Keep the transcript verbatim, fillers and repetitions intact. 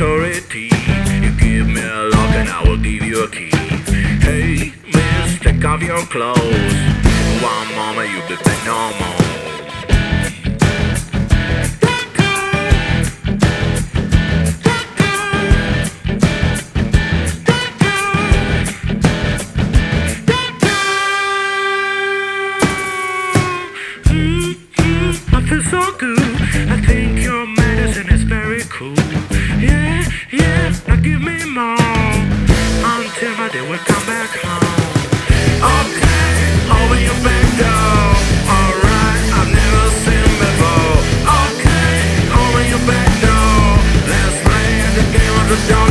authority. You give me a lock and I will give you a key. Hey, miss, take off your clothes. One moment you'll be back normal. I feel so good. I think your medicine is very cool. Yeah, yeah, now give me more until my day will come back home. Okay, open your back door. Alright, I've never seen before. Okay, open your back door. Let's play the game of the dog.